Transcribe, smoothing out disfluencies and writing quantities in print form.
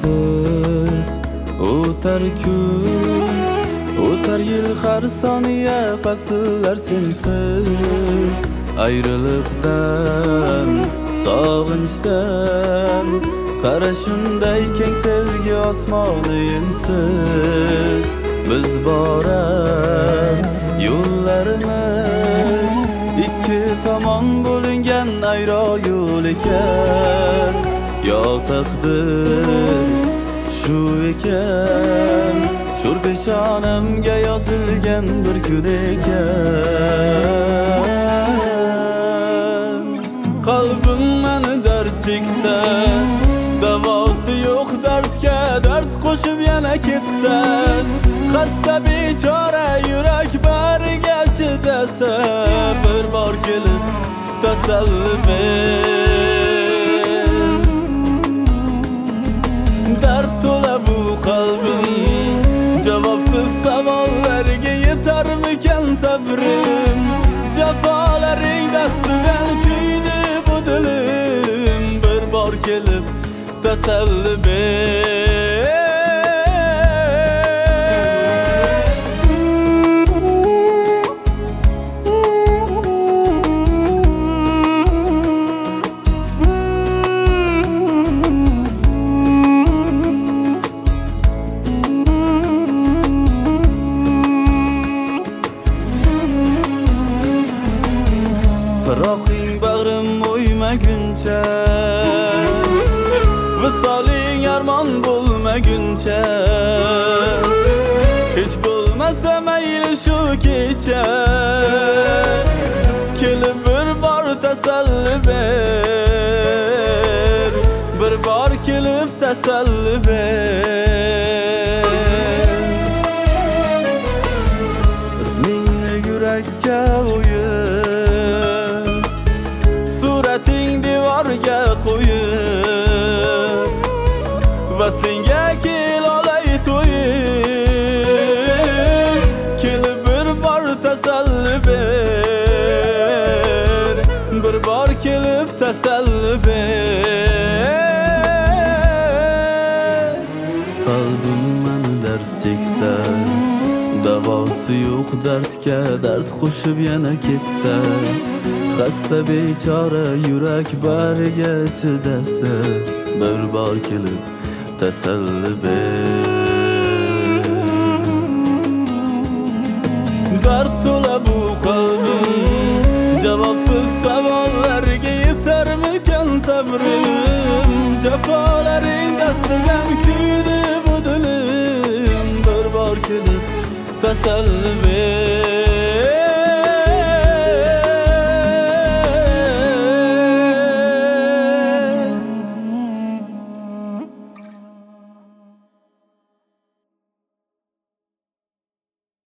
sensiz o'tar kun, o'tar yil har soniya, fasllar sensiz ayriliqdan, sog'inchdan. Qara shunday keng sevgi osmoni ensiz, biz borar yo'llarimiz ikki tomon bo'lingan ayro yo'l ekan. Yo taqdir shu ekan, sho'r peshonamga yozilgan bir kun ekan. Qalbim meni dard cheksa, davosi yo'q dardga dard qo'shib yana ketsa, xasta bechora yurak bariga chidasa, bir bor kelib tasalli ber. Dard to'la bu qalbim, javobsiz savollarga yetarmikan sabrim? Jafolaring dastidan kuydi bu dilim, bir bor kelib tasalli ber. Firoqing bag'rim o'ymaguncha, visoling armon bo'lmaguncha, hech bo'lmasa mayli shu kecha, kelib bir bor tasalli ber, bir bor kelib tasalli ber. Ismingni yurakka o'yib, surating devorga qo'yib, vaslingga kel olay to'yib, kelib bir bor tasalli ber, bir bor kelib tasalli ber. Qalbim meni dard cheksa, davosi yo'q dardga dard qo'shib yana ketsa, xasta bechora yurak bariga chidasa, bir bor kelib tasalli ber. Dard to'la bu qalbim, javobsiz savollarga yetarmikan sabrim? Jafolaring dastidan kuydi bu dilim, bir bor kelib tasalli ber.